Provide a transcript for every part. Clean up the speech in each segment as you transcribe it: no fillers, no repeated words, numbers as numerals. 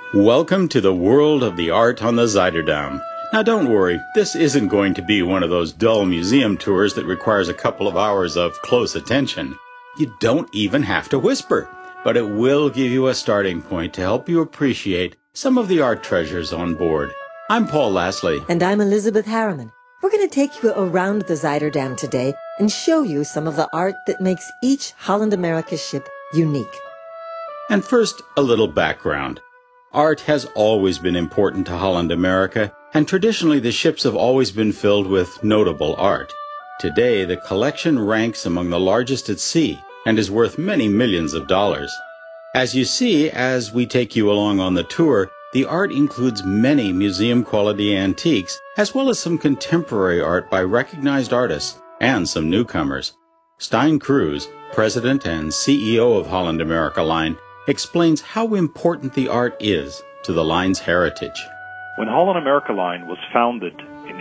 Welcome to the world of the art on the Zuiderdam. Now don't worry, this isn't going to be one of those dull museum tours that requires a couple of hours of close attention. You don't even have to whisper, but it will give you a starting point to help you appreciate some of the art treasures on board. I'm Paul Lasley. And I'm Elizabeth Harriman. We're going to take you around the Zuiderdam today and show you some of the art that makes each Holland America ship unique. And first, a little background. Art has always been important to Holland America, and traditionally the ships have always been filled with notable art. Today, the collection ranks among the largest at sea and is worth many millions of dollars. As you see, as we take you along on the tour, the art includes many museum-quality antiques, as well as some contemporary art by recognized artists and some newcomers. Stijn Cruz, president and CEO of Holland America Line, explains how important the art is to the line's heritage. When Holland America Line was founded in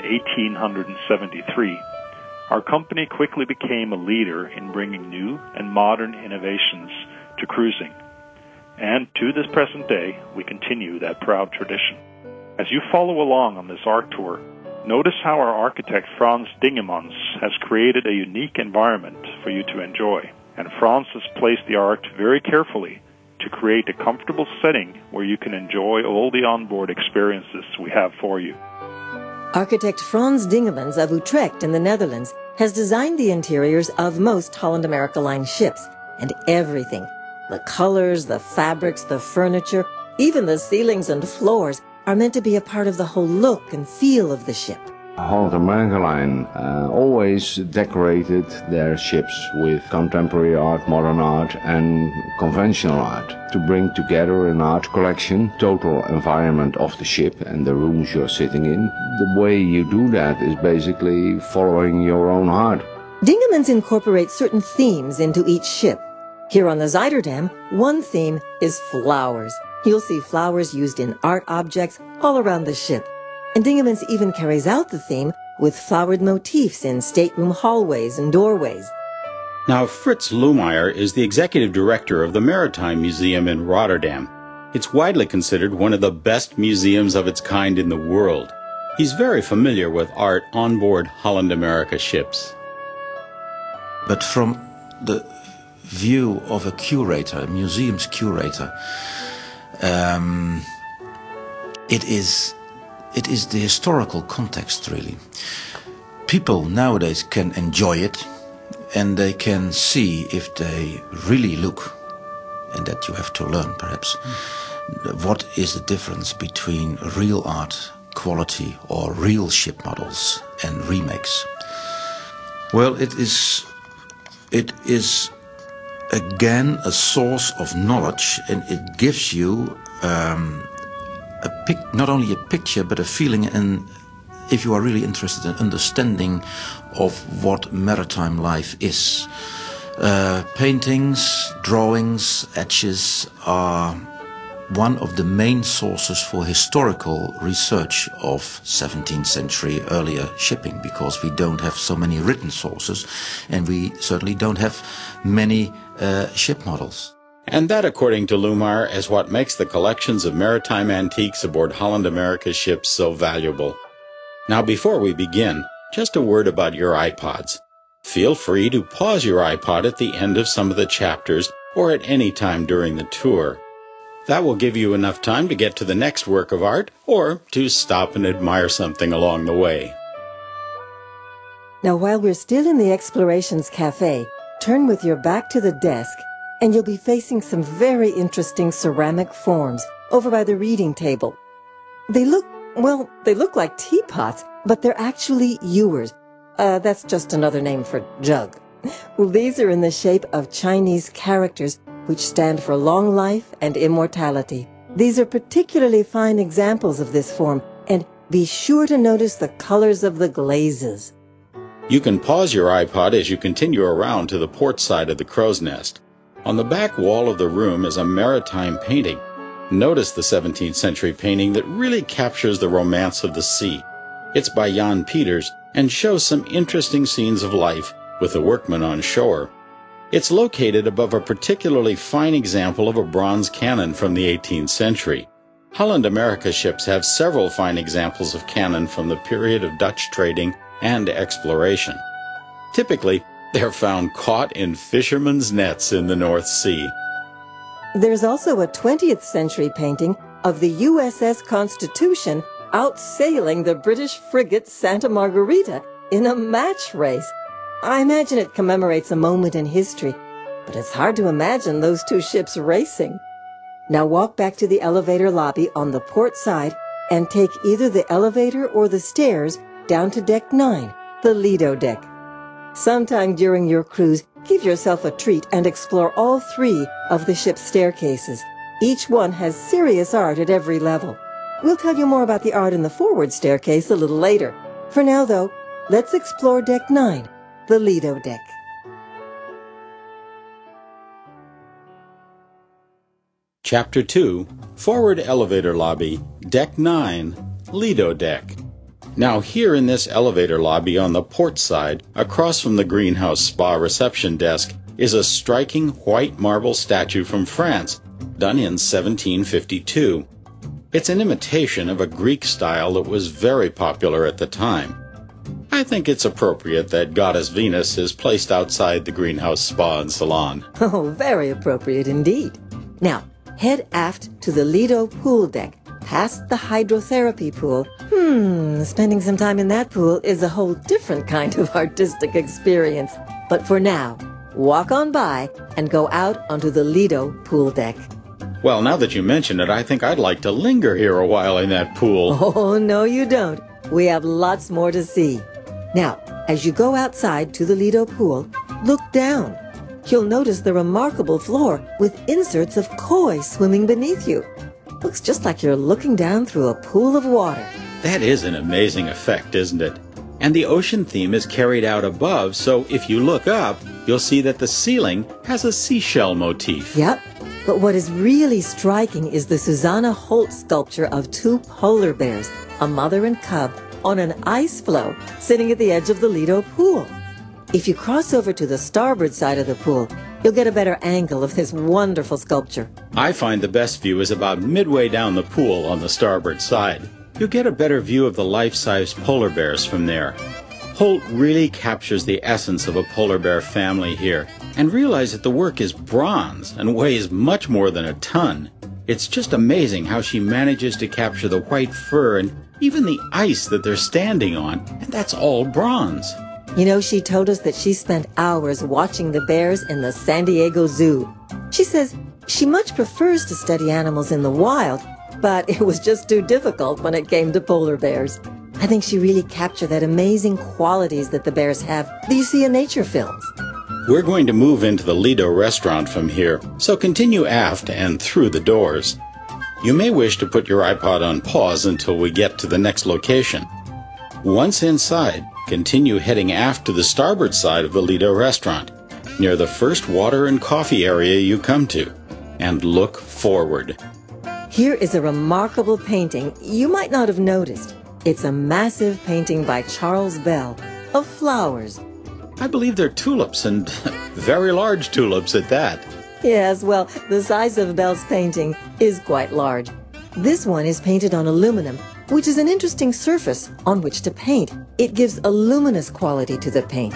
1873, our company quickly became a leader in bringing new and modern innovations to cruising. And to this present day, we continue that proud tradition. As you follow along on this art tour, notice how our architect Frans Dingemans has created a unique environment for you to enjoy. And Frans has placed the art very carefully to create a comfortable setting where you can enjoy all the onboard experiences we have for you. Architect Frans Dingemans of Utrecht in the Netherlands has designed the interiors of most Holland America Line ships, and everything, the colors, the fabrics, the furniture, even the ceilings and floors, are meant to be a part of the whole look and feel of the ship. Holland America Line always decorated their ships with contemporary art, modern art and conventional art to bring together an art collection, total environment of the ship and the rooms you're sitting in. The way you do that is basically following your own heart. Dingemans incorporates certain themes into each ship. Here on the Zuiderdam, one theme is flowers. You'll see flowers used in art objects all around the ship. And Dingemans even carries out the theme with flowered motifs in stateroom hallways and doorways. Now, Frits Lohmeyer is the executive director of the Maritime Museum in Rotterdam. It's widely considered one of the best museums of its kind in the world. He's very familiar with art on board Holland America ships. But from the view of a curator, a museum's curator, it is the historical context, really. People nowadays can enjoy it, and they can see if they really look, and that you have to learn perhaps, what is the difference between real art quality or real ship models and remakes. Well, it is again a source of knowledge, and it gives you not only a picture but a feeling, and if you are really interested in understanding of what maritime life is. Paintings, drawings, etches are one of the main sources for historical research of 17th century earlier shipping, because we don't have so many written sources and we certainly don't have many ship models. And that, according to Lohmeyer, is what makes the collections of maritime antiques aboard Holland America ships so valuable. Now, before we begin, just a word about your iPods. Feel free to pause your iPod at the end of some of the chapters or at any time during the tour. That will give you enough time to get to the next work of art or to stop and admire something along the way. Now, while we're still in the Explorations Cafe, turn with your back to the desk and you'll be facing some very interesting ceramic forms over by the reading table. They look like teapots, but they're actually ewers. That's just another name for jug. Well, these are in the shape of Chinese characters, which stand for long life and immortality. These are particularly fine examples of this form, and be sure to notice the colors of the glazes. You can pause your iPod as you continue around to the port side of the crow's nest. On the back wall of the room is a maritime painting. Notice the 17th century painting that really captures the romance of the sea. It's by Jan Peters and shows some interesting scenes of life with the workmen on shore. It's located above a particularly fine example of a bronze cannon from the 18th century. Holland America ships have several fine examples of cannon from the period of Dutch trading and exploration. Typically, they're found caught in fishermen's nets in the North Sea. There's also a 20th century painting of the USS Constitution outsailing the British frigate Santa Margarita in a match race. I imagine it commemorates a moment in history, but it's hard to imagine those two ships racing. Now walk back to the elevator lobby on the port side and take either the elevator or the stairs down to Deck 9, the Lido deck. Sometime during your cruise, give yourself a treat and explore all 3 of the ship's staircases. Each one has serious art at every level. We'll tell you more about the art in the forward staircase a little later. For now, though, let's explore Deck 9, the Lido deck. Chapter 2, Forward Elevator Lobby, Deck 9, Lido deck. Now here in this elevator lobby on the port side, across from the Greenhouse Spa reception desk, is a striking white marble statue from France, done in 1752. It's an imitation of a Greek style that was very popular at the time. I think it's appropriate that Goddess Venus is placed outside the Greenhouse Spa and Salon. Oh, very appropriate indeed. Now, head aft to the Lido pool deck, past the hydrotherapy pool. Spending some time in that pool is a whole different kind of artistic experience. But for now, walk on by and go out onto the Lido pool deck. Well, now that you mention it, I think I'd like to linger here a while in that pool. Oh, no you don't. We have lots more to see. Now, as you go outside to the Lido pool, look down. You'll notice the remarkable floor with inserts of koi swimming beneath you. Looks just like you're looking down through a pool of water. That is an amazing effect, isn't it? And the ocean theme is carried out above, so if you look up, you'll see that the ceiling has a seashell motif. Yep, but what is really striking is the Susanna Holt sculpture of 2 polar bears, a mother and cub, on an ice floe sitting at the edge of the Lido pool. If you cross over to the starboard side of the pool, you'll get a better angle of this wonderful sculpture. I find the best view is about midway down the pool on the starboard side. You'll get a better view of the life-size polar bears from there. Holt really captures the essence of a polar bear family here, and realize that the work is bronze and weighs much more than a ton. It's just amazing how she manages to capture the white fur and even the ice that they're standing on, and that's all bronze. You know, she told us that she spent hours watching the bears in the San Diego Zoo. She says she much prefers to study animals in the wild, but it was just too difficult when it came to polar bears. I think she really captured that amazing qualities that the bears have that you see in nature films. We're going to move into the Lido restaurant from here, so continue aft and through the doors. You may wish to put your iPod on pause until we get to the next location. Once inside, continue heading aft to the starboard side of the Lido restaurant, near the first water and coffee area you come to, and look forward. Here is a remarkable painting you might not have noticed. It's a massive painting by Charles Bell of flowers. I believe they're tulips, and very large tulips at that. Yes, well, the size of Bell's painting is quite large. This one is painted on aluminum, which is an interesting surface on which to paint. It gives a luminous quality to the paint.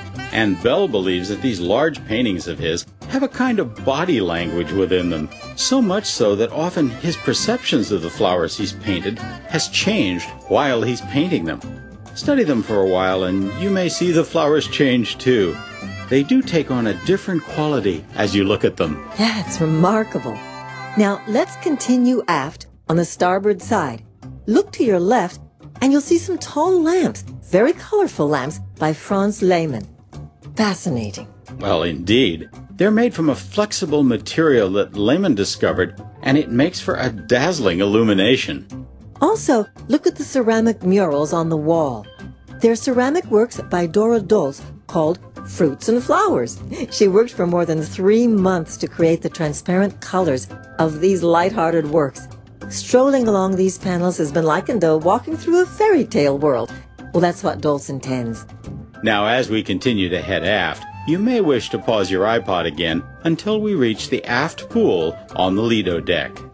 And Bell believes that these large paintings of his have a kind of body language within them, so much so that often his perceptions of the flowers he's painted has changed while he's painting them. Study them for a while and you may see the flowers change too. They do take on a different quality as you look at them. Yeah, it's remarkable. Now, let's continue aft on the starboard side. Look to your left and you'll see some tall lamps, very colorful lamps by Franz Lehmann. Fascinating. Well, indeed. They're made from a flexible material that Lehmann discovered, and it makes for a dazzling illumination. Also, look at the ceramic murals on the wall. They're ceramic works by Dora Dolce called Fruits and Flowers. She worked for more than 3 months to create the transparent colors of these light-hearted works. Strolling along these panels has been likened to walking through a fairy tale world. Well, that's what Dolce intends. Now, as we continue to head aft, you may wish to pause your iPod again until we reach the aft pool on the Lido deck.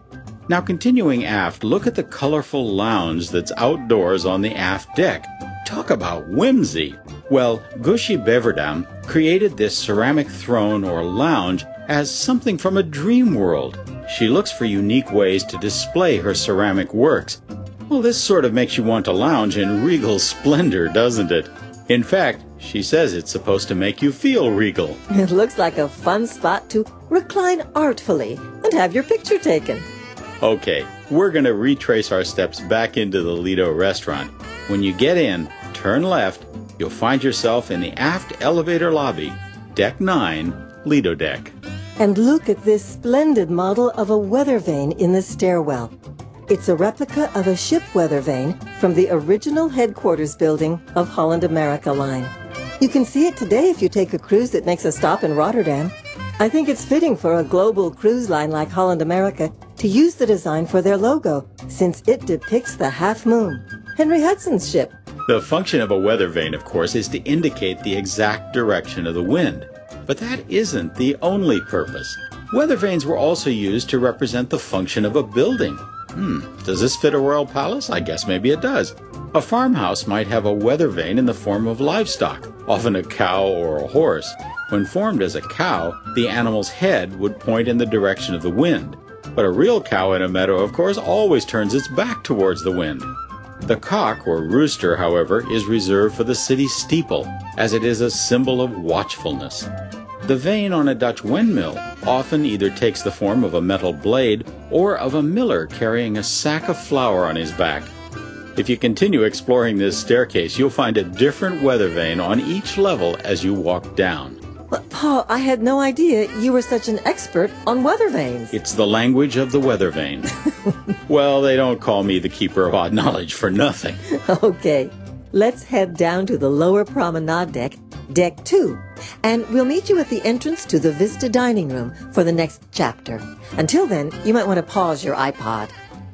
Now continuing aft, look at the colorful lounge that's outdoors on the aft deck. Talk about whimsy! Well, Gushi Beverdam created this ceramic throne or lounge as something from a dream world. She looks for unique ways to display her ceramic works. Well, this sort of makes you want to lounge in regal splendor, doesn't it? In fact, she says it's supposed to make you feel regal. It looks like a fun spot to recline artfully and have your picture taken. Okay, we're going to retrace our steps back into the Lido restaurant. When you get in, turn left, you'll find yourself in the aft elevator lobby, Deck 9, Lido Deck. And look at this splendid model of a weather vane in the stairwell. It's a replica of a ship weather vane from the original headquarters building of Holland America Line. You can see it today if you take a cruise that makes a stop in Rotterdam. I think it's fitting for a global cruise line like Holland America to use the design for their logo, since it depicts the half moon, Henry Hudson's ship. The function of a weather vane, of course, is to indicate the exact direction of the wind. But that isn't the only purpose. Weather vanes were also used to represent the function of a building. Does this fit a royal palace? I guess maybe it does. A farmhouse might have a weather vane in the form of livestock, often a cow or a horse. When formed as a cow, the animal's head would point in the direction of the wind. But a real cow in a meadow, of course, always turns its back towards the wind. The cock or rooster, however, is reserved for the city steeple, as it is a symbol of watchfulness. The vane on a Dutch windmill often either takes the form of a metal blade or of a miller carrying a sack of flour on his back. If you continue exploring this staircase, you'll find a different weather vane on each level as you walk down. But Paul, I had no idea you were such an expert on weather vanes. It's the language of the weather vane. Well, they don't call me the keeper of odd knowledge for nothing. Okay, let's head down to the lower promenade deck, Deck 2, and we'll meet you at the entrance to the Vista Dining Room for the next chapter. Until then, you might want to pause your iPod.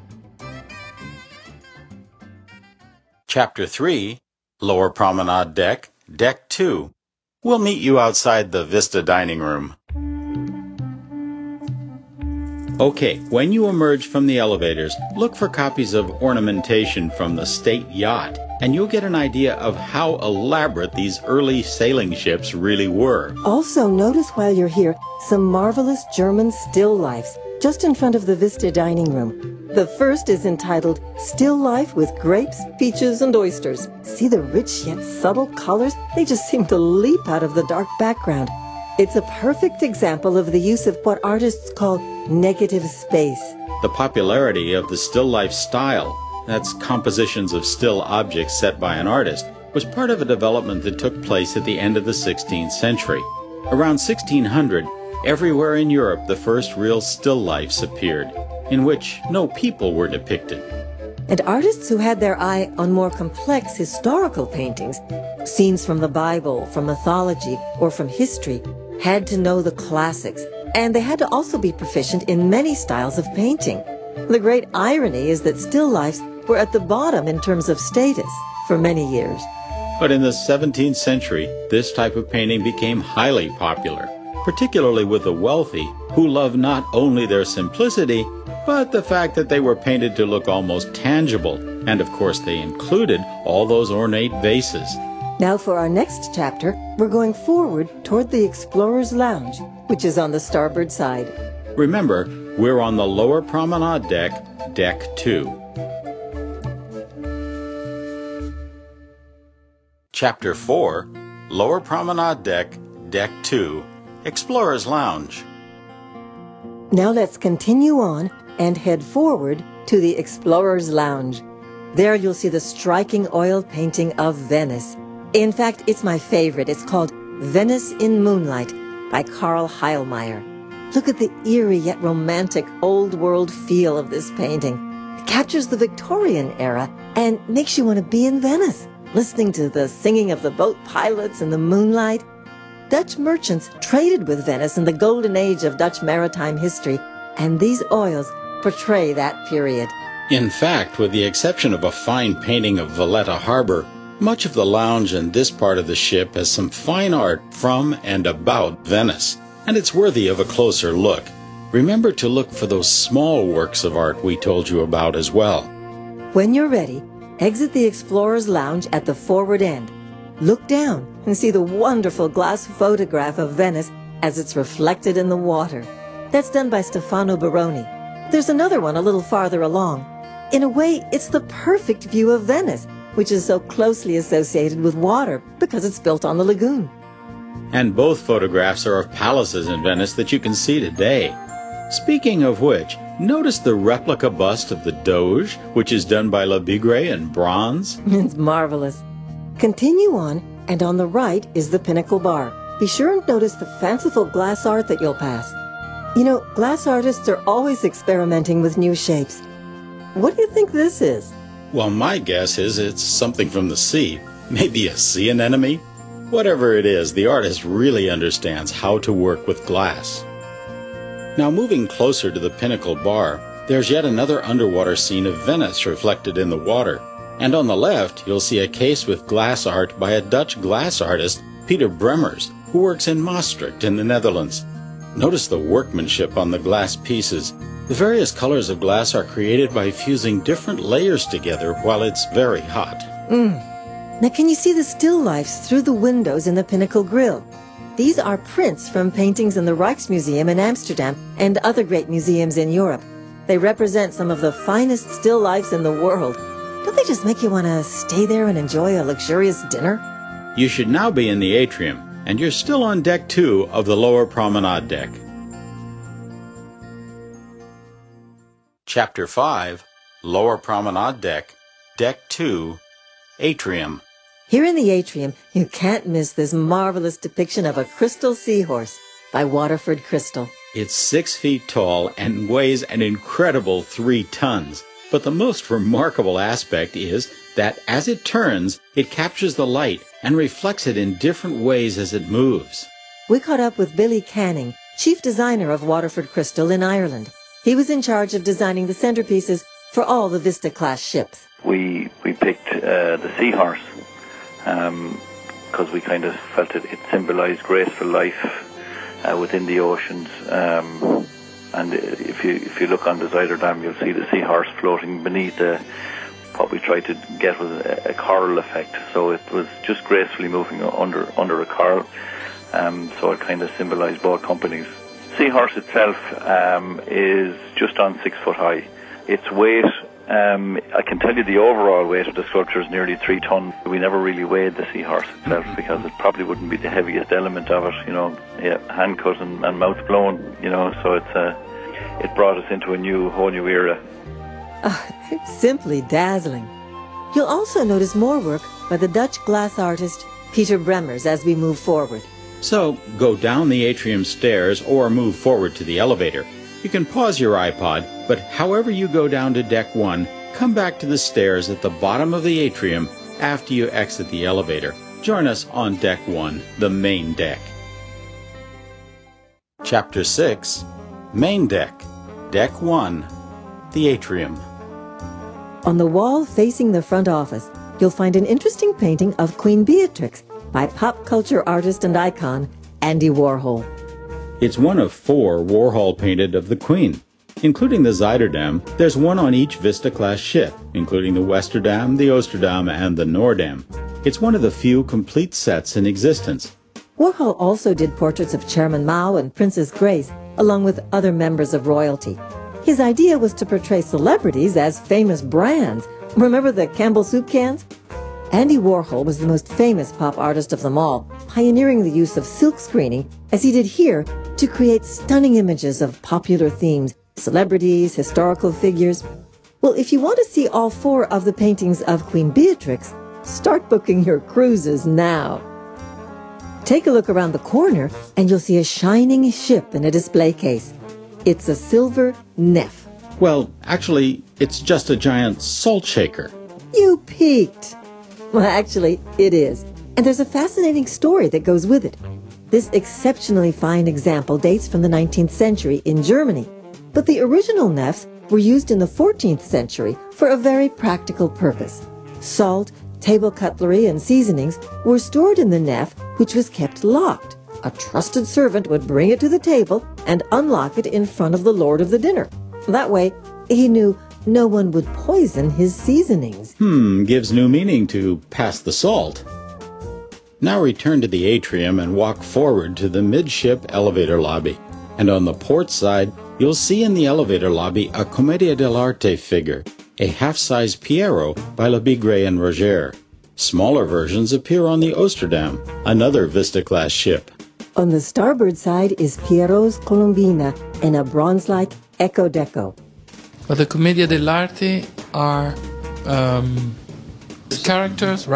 Chapter 3, Lower Promenade Deck, Deck 2. We'll meet you outside the Vista Dining Room. Okay, when you emerge from the elevators, look for copies of ornamentation from the State Yacht, and you'll get an idea of how elaborate these early sailing ships really were. Also, notice while you're here some marvelous German still lifes just in front of the Vista Dining Room. The first is entitled Still Life with Grapes, Peaches, and Oysters. See the rich yet subtle colors? They just seem to leap out of the dark background. It's a perfect example of the use of what artists call negative space. The popularity of the still life style, that's compositions of still objects set by an artist, was part of a development that took place at the end of the 16th century. Around 1600, everywhere in Europe the first real still lifes appeared, in which no people were depicted. And artists who had their eye on more complex historical paintings, scenes from the Bible, from mythology, or from history, had to know the classics, and they had to also be proficient in many styles of painting. The great irony is that still lifes were at the bottom in terms of status for many years. But in the 17th century, this type of painting became highly popular, particularly with the wealthy, who loved not only their simplicity, but the fact that they were painted to look almost tangible, and of course they included all those ornate vases. Now for our next chapter, we're going forward toward the Explorer's Lounge, which is on the starboard side. Remember, we're on the lower promenade deck, Deck 2. Chapter 4, Lower Promenade Deck, Deck 2, Explorer's Lounge. Now let's continue on and head forward to the Explorer's Lounge. There you'll see the striking oil painting of Venice. In fact, it's my favorite. It's called Venice in Moonlight by Karl Heilmeyer. Look at the eerie yet romantic old-world feel of this painting. It captures the Victorian era and makes you want to be in Venice, listening to the singing of the boat pilots in the moonlight. Dutch merchants traded with Venice in the golden age of Dutch maritime history, and these oils portray that period. In fact, with the exception of a fine painting of Valletta Harbor, much of the lounge and this part of the ship has some fine art from and about Venice, and it's worthy of a closer look. remember to look for those small works of art we told you about as well. When you're ready, exit the Explorer's Lounge at the forward end. Look down and see the wonderful glass photograph of Venice as it's reflected in the water. That's done by Stefano Baroni. There's another one a little farther along. In a way, it's the perfect view of Venice, which is so closely associated with water because it's built on the lagoon. And both photographs are of palaces in Venice that you can see today. Speaking of which, notice the replica bust of the Doge, which is done by La Bigre in bronze? It's marvelous. Continue on, and on the right is the Pinnacle Bar. Be sure and notice the fanciful glass art that you'll pass. You know, glass artists are always experimenting with new shapes. What do you think this is? Well, my guess is it's something from the sea. Maybe a sea anemone? Whatever it is, the artist really understands how to work with glass. Now, moving closer to the Pinnacle Bar, there's yet another underwater scene of Venice reflected in the water. And on the left, you'll see a case with glass art by a Dutch glass artist, Peter Bremers, who works in Maastricht in the Netherlands. Notice the workmanship on the glass pieces. The various colors of glass are created by fusing different layers together while it's very hot. Now can you see the still lifes through the windows in the Pinnacle Grill? These are prints from paintings in the Rijksmuseum in Amsterdam and other great museums in Europe. They represent some of the finest still lifes in the world. Don't they just make you want to stay there and enjoy a luxurious dinner? You should now be in the atrium, and you're still on Deck 2 of the Lower Promenade Deck. Chapter 5, Lower Promenade Deck, Deck 2, Atrium. Here in the atrium, you can't miss this marvelous depiction of a crystal seahorse by Waterford Crystal. It's 6 feet tall and weighs an incredible 3 tons. But the most remarkable aspect is that as it turns, it captures the light and reflects it in different ways as it moves. We caught up with Billy Canning, chief designer of Waterford Crystal in Ireland. He was in charge of designing the centerpieces for all the Vista-class ships. We picked the Seahorse because we kind of felt it symbolized graceful life within the oceans. And if you look on the Zuiderdam, you'll see the Seahorse floating beneath what we tried to get was a coral effect. So it was just gracefully moving under a coral. So it kind of symbolized both companies. Seahorse itself is just on 6 foot high. Its weight, I can tell you the overall weight of the sculpture is nearly 3 tons. We never really weighed the Seahorse itself because it probably wouldn't be the heaviest element of it, hand cut and mouth blown, so it brought us into a whole new era. It's simply dazzling. You'll also notice more work by the Dutch glass artist Peter Bremers as we move forward. So, go down the atrium stairs or move forward to the elevator. You can pause your iPod, but however you go down to Deck 1, come back to the stairs at the bottom of the atrium after you exit the elevator. Join us on Deck 1, the main deck. Chapter 6, Main Deck, Deck 1, the Atrium. On the wall facing the front office, you'll find an interesting painting of Queen Beatrix by pop culture artist and icon Andy Warhol. It's one of 4 Warhol painted of the Queen. Including the Zuiderdam, there's one on each Vista-class ship, including the Westerdam, the Oosterdam, and the Noordam. It's one of the few complete sets in existence. Warhol also did portraits of Chairman Mao and Princess Grace, along with other members of royalty. His idea was to portray celebrities as famous brands. Remember the Campbell soup cans? Andy Warhol was the most famous pop artist of them all, pioneering the use of silk screening, as he did here, to create stunning images of popular themes, celebrities, historical figures. Well, if you want to see all 4 of the paintings of Queen Beatrix, start booking your cruises now. Take a look around the corner and you'll see a shining ship in a display case. It's a silver Neff. Well, actually, it's just a giant salt shaker. You peeked. Well, actually, it is. And there's a fascinating story that goes with it. This exceptionally fine example dates from the 19th century in Germany. But the original Neffs were used in the 14th century for a very practical purpose. Salt, table cutlery, and seasonings were stored in the Neff, which was kept locked. a trusted servant would bring it to the table and unlock it in front of the lord of the dinner. That way, he knew no one would poison his seasonings. Gives new meaning to pass the salt. Now return to the atrium and walk forward to the midship elevator lobby. And on the port side, you'll see in the elevator lobby a Commedia dell'arte figure, a half-size Piero by Lebigre and Roger. Smaller versions appear on the Osterdam, another Vista-class ship. On the starboard side is Piero's Colombina and a bronze-like Eco Deco. But the Commedia dell'arte are characters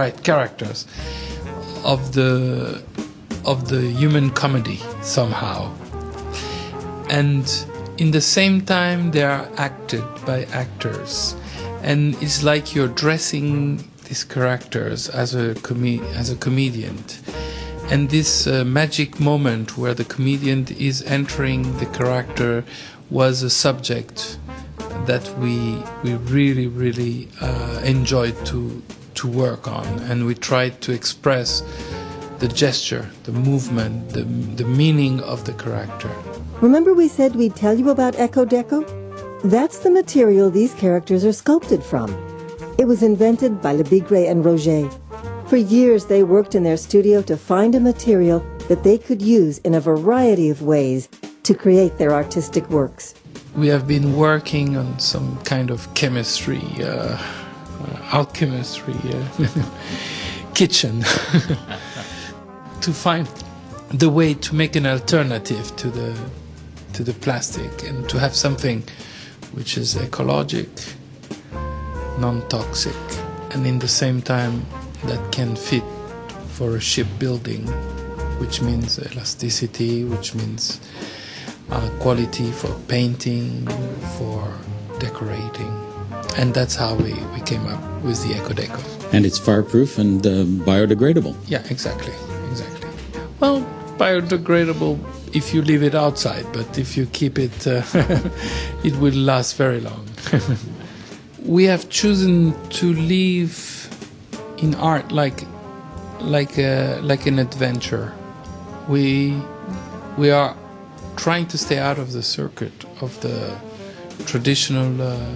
of the human comedy somehow, and in the same time they are acted by actors, and it's like you're dressing these characters as a comedian. And this magic moment where the comedian is entering the character was a subject that we really enjoyed to work on, and we tried to express the gesture, the movement, the meaning of the character. Remember we said we'd tell you about Eco Deco? That's the material these characters are sculpted from. It was invented by Lebigre and Roger. For years they worked in their studio to find a material that they could use in a variety of ways to create their artistic works. We have been working on some kind of chemistry, alchemistry, kitchen to find the way to make an alternative to the plastic and to have something which is ecologic, non-toxic, and in the same time that can fit for a shipbuilding, which means elasticity, which means quality for painting, for decorating. And that's how we came up with the Eco Deco. And it's fireproof and biodegradable. Yeah, exactly. Well, biodegradable if you leave it outside, but if you keep it, it will last very long. We have chosen to live in art like an adventure. We are trying to stay out of the circuit of the traditional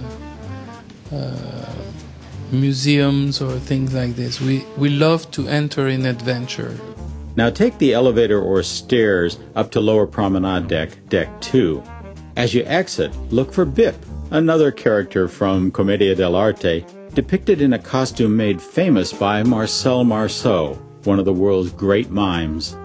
museums or things like this. We love to enter in adventure. Now take the elevator or stairs up to Lower Promenade Deck, Deck 2. As you exit, look for Bip, another character from Commedia dell'arte, depicted in a costume made famous by Marcel Marceau, one of the world's great mimes.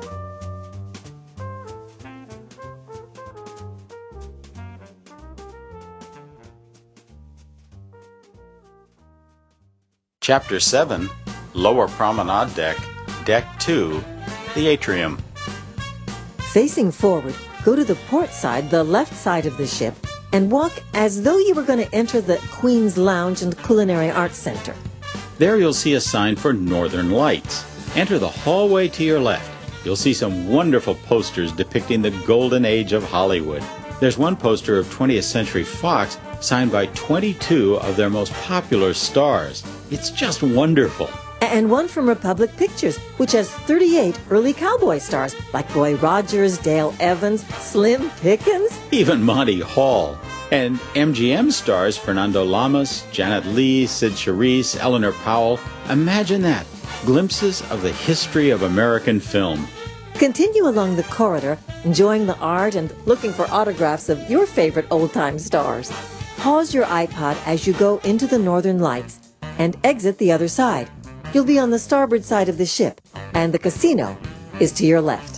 Chapter 7, Lower Promenade Deck, Deck 2, the Atrium. Facing forward, go to the port side, the left side of the ship, and walk as though you were going to enter the Queen's Lounge and Culinary Arts Center. There you'll see a sign for Northern Lights. Enter the hallway to your left. You'll see some wonderful posters depicting the golden age of Hollywood. There's one poster of 20th Century Fox signed by 22 of their most popular stars. It's just wonderful. And one from Republic Pictures, which has 38 early cowboy stars like Roy Rogers, Dale Evans, Slim Pickens, even Monty Hall. And MGM stars Fernando Lamas, Janet Leigh, Sid Charisse, Eleanor Powell. Imagine that. Glimpses of the history of American film. Continue along the corridor, enjoying the art and looking for autographs of your favorite old-time stars. Pause your iPod as you go into the Northern Lights and exit the other side. You'll be on the starboard side of the ship, and the casino is to your left.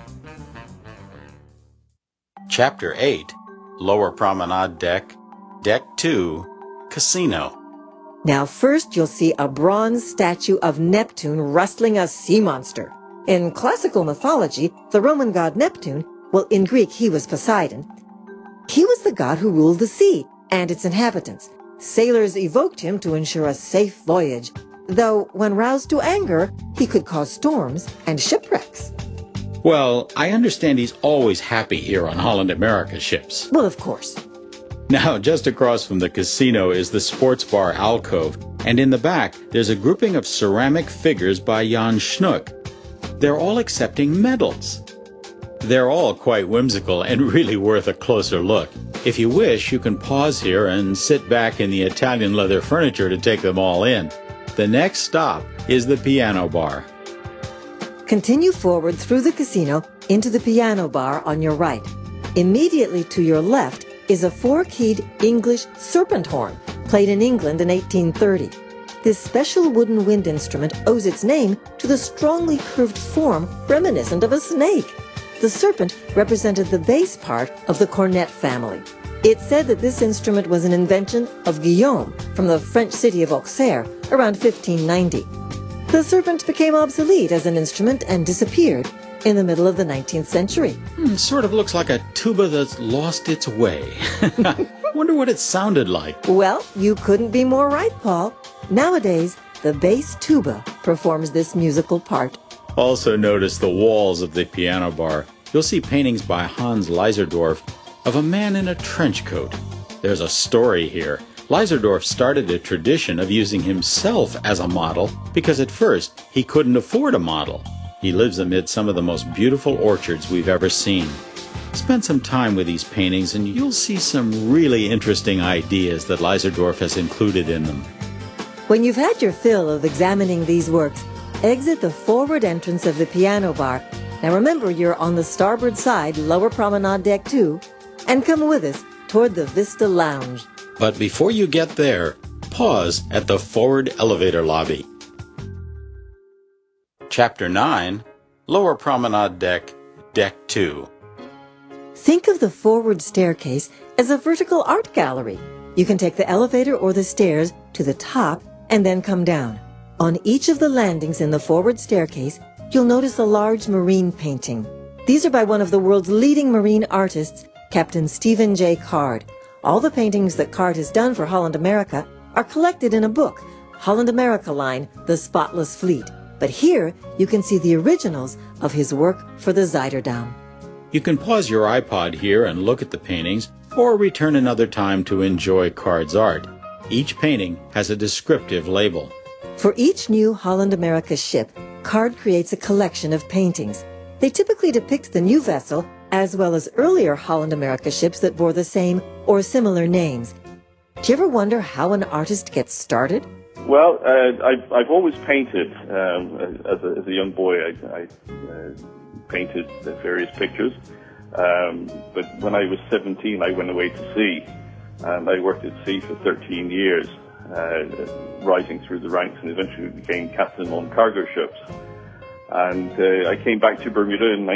Chapter 8, Lower Promenade Deck, Deck 2, Casino. Now first you'll see a bronze statue of Neptune wrestling a sea monster. In classical mythology, the Roman god Neptune, well, in Greek he was Poseidon, he was the god who ruled the sea and its inhabitants. Sailors evoked him to ensure a safe voyage, though when roused to anger, he could cause storms and shipwrecks. Well, I understand he's always happy here on Holland America ships. Well, of course. Now, just across from the casino is the sports bar alcove, and in the back there's a grouping of ceramic figures by Jan Schnook. They're all accepting medals. They're all quite whimsical and really worth a closer look. If you wish, you can pause here and sit back in the Italian leather furniture to take them all in. The next stop is the piano bar. Continue forward through the casino into the piano bar on your right. Immediately to your left is a 4-keyed English serpent horn, played in England in 1830. This special wooden wind instrument owes its name to the strongly curved form reminiscent of a snake. The serpent represented the bass part of the cornet family. It's said that this instrument was an invention of Guillaume from the French city of Auxerre around 1590. The serpent became obsolete as an instrument and disappeared in the middle of the 19th century. Sort of looks like a tuba that's lost its way. Wonder what it sounded like. Well, you couldn't be more right, Paul. Nowadays, the bass tuba performs this musical part. Also notice the walls of the piano bar. You'll see paintings by Hans Leiserdorf of a man in a trench coat. There's a story here. Leiserdorf started a tradition of using himself as a model because at first he couldn't afford a model. He lives amid some of the most beautiful orchards we've ever seen. Spend some time with these paintings and you'll see some really interesting ideas that Leiserdorf has included in them. When you've had your fill of examining these works, exit the forward entrance of the piano bar. Now remember, you're on the starboard side, lower promenade deck 2, and come with us toward the Vista Lounge. But before you get there, pause at the forward elevator lobby. Chapter 9, Lower Promenade Deck, Deck 2. Think of the forward staircase as a vertical art gallery. You can take the elevator or the stairs to the top and then come down. On each of the landings in the forward staircase, you'll notice a large marine painting. These are by one of the world's leading marine artists, Captain Stephen J. Card. All the paintings that Card has done for Holland America are collected in a book, Holland America Line, The Spotless Fleet. But here, you can see the originals of his work for the Zuiderdam. You can pause your iPod here and look at the paintings, or return another time to enjoy Card's art. Each painting has a descriptive label. For each new Holland America ship, Card creates a collection of paintings. They typically depict the new vessel, as well as earlier Holland America ships that bore the same or similar names. Do you ever wonder how an artist gets started? Well, I've always painted. As a young boy, I painted various pictures. But when I was 17, I went away to sea, and I worked at sea for 13 years, rising through the ranks, and eventually became captain on cargo ships. And I came back to Bermuda in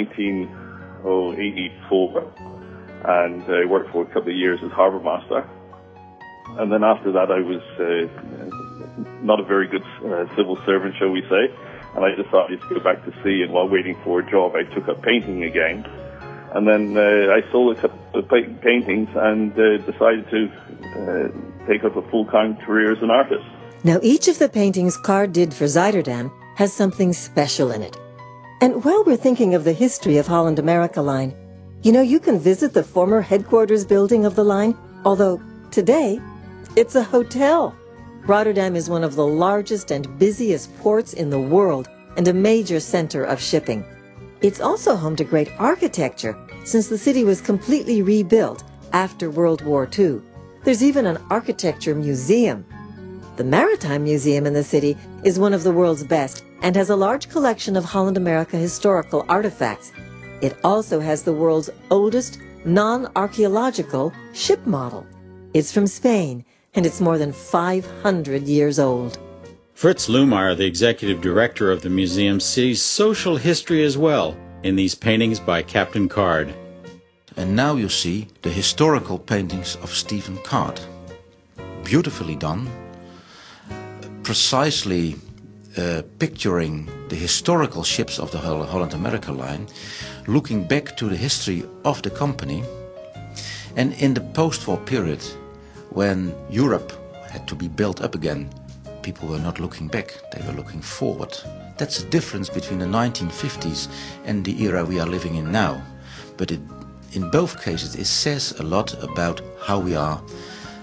1984, and I worked for a couple of years as harbour master. And then after that, I was not a very good civil servant, shall we say, and I decided to go back to sea, and while waiting for a job, I took up painting again. And then I sold a couple of paintings and decided to take up a full-time career as an artist. Now, each of the paintings Card did for Zuiderdam has something special in it. And while we're thinking of the history of Holland America Line, you can visit the former headquarters building of the line, although today it's a hotel. Rotterdam is one of the largest and busiest ports in the world and a major center of shipping. It's also home to great architecture, since the city was completely rebuilt after World War II. There's even an architecture museum. The Maritime Museum in the city is one of the world's best and has a large collection of Holland America historical artifacts. It also has the world's oldest non-archaeological ship model. It's from Spain, and it's more than 500 years old. Fritz Luhmeyer, the executive director of the museum, sees social history as well in these paintings by Captain Card. And now you see the historical paintings of Stephen Card. Beautifully done, precisely picturing the historical ships of the Holland America Line, looking back to the history of the company. And in the post-war period, when Europe had to be built up again, people were not looking back, they were looking forward. That's the difference between the 1950s and the era we are living in now. But in both cases, it says a lot about how we are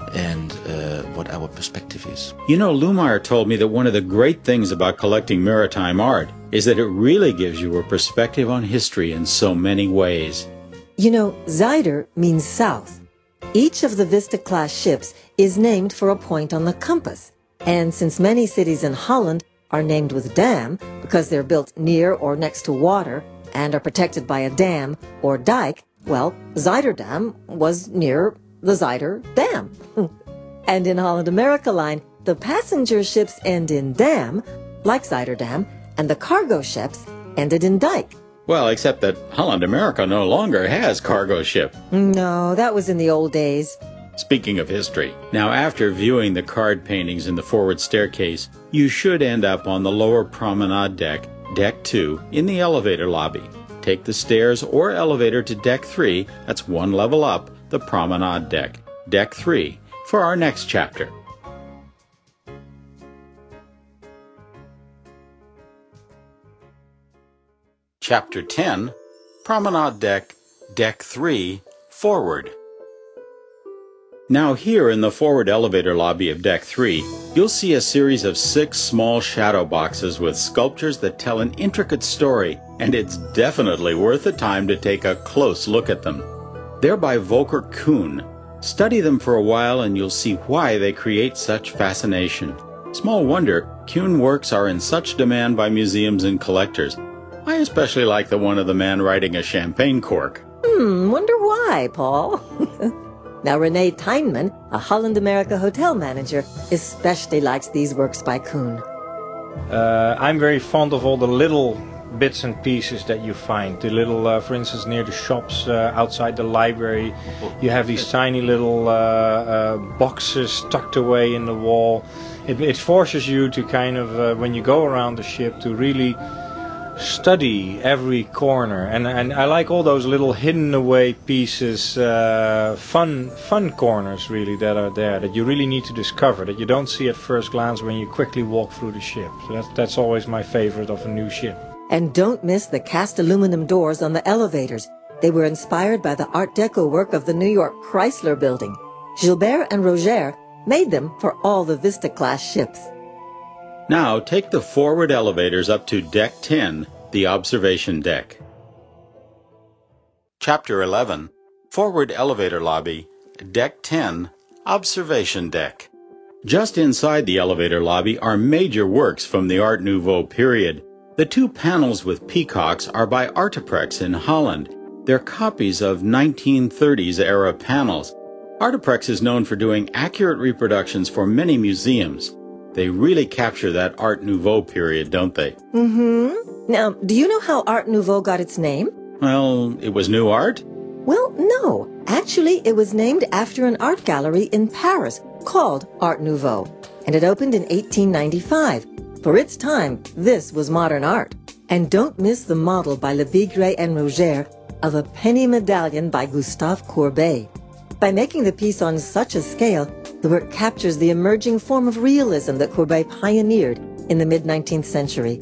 and what our perspective is. You know, Lumar told me that one of the great things about collecting maritime art is that it really gives you a perspective on history in so many ways. You know, Zuider means south. Each of the Vista-class ships is named for a point on the compass. And since many cities in Holland are named with dam because they're built near or next to water and are protected by a dam or dike, well, Zuiderdam was near the Zuider Dam. And in Holland America Line, the passenger ships end in dam, like Zuiderdam, and the cargo ships ended in dike. Well, except that Holland America no longer has cargo ship. No, that was in the old days. Speaking of history, now after viewing the card paintings in the forward staircase, you should end up on the lower promenade deck, Deck 2, in the elevator lobby. Take the stairs or elevator to Deck 3, that's one level up, the promenade deck, Deck 3, for our next chapter. Chapter 10, Promenade Deck, Deck 3, Forward. Now here in the forward elevator lobby of Deck 3, you'll see a series of 6 small shadow boxes with sculptures that tell an intricate story, and it's definitely worth the time to take a close look at them. They're by Volker Kuhn. Study them for a while and you'll see why they create such fascination. Small wonder Kuhn works are in such demand by museums and collectors. I especially like the one of the man riding a champagne cork. Wonder why, Paul? Now, René Teinman, a Holland America hotel manager, especially likes these works by Kuhn. I'm very fond of all the little bits and pieces that you find. The little, for instance, near the shops outside the library, you have these tiny little boxes tucked away in the wall. It forces you to kind of, when you go around the ship, to really study every corner, and I like all those little hidden away pieces, fun corners really that are there that you really need to discover, that you don't see at first glance when you quickly walk through the ship. So that's always my favorite of a new ship. And don't miss the cast aluminum doors on the elevators. They were inspired by the Art Deco work of the New York Chrysler building. Gilbert and Roger made them for all the Vista-class ships. Now take the forward elevators up to Deck 10, the observation deck. Chapter 11, Forward Elevator Lobby, Deck 10, Observation Deck. Just inside the elevator lobby are major works from the Art Nouveau period. The 2 panels with peacocks are by Arteprex in Holland. They're copies of 1930s era panels. Arteprex is known for doing accurate reproductions for many museums. They really capture that Art Nouveau period, don't they? Now, do you know how Art Nouveau got its name? Well, it was new art? Well, no. Actually, it was named after an art gallery in Paris called Art Nouveau, and it opened in 1895. For its time, this was modern art. And don't miss the model by Lebigre and Roger of a penny medallion by Gustave Courbet. By making the piece on such a scale, the work captures the emerging form of realism that Courbet pioneered in the mid-19th century.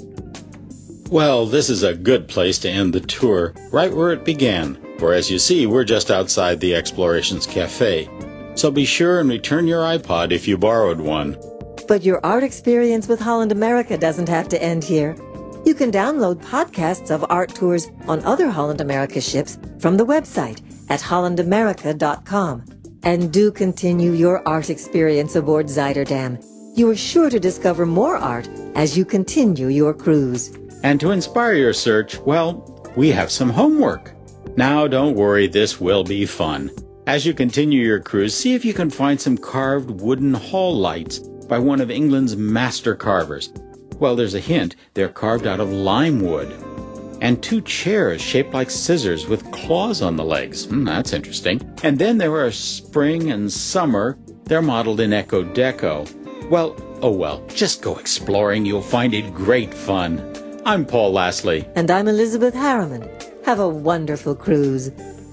Well, this is a good place to end the tour, right where it began. For as you see, we're just outside the Explorations Cafe. So be sure and return your iPod if you borrowed one. But your art experience with Holland America doesn't have to end here. You can download podcasts of art tours on other Holland America ships from the website at hollandamerica.com. And do continue your art experience aboard Zuiderdam. You are sure to discover more art as you continue your cruise. And to inspire your search, well, we have some homework. Now, don't worry, this will be fun. As you continue your cruise, see if you can find some carved wooden hall lights by one of England's master carvers. Well, there's a hint. They're carved out of lime wood. And 2 chairs shaped like scissors with claws on the legs. That's interesting. And then there are spring and summer. They're modeled in Eco Deco. Well, just go exploring. You'll find it great fun. I'm Paul Lassley. And I'm Elizabeth Harriman. Have a wonderful cruise.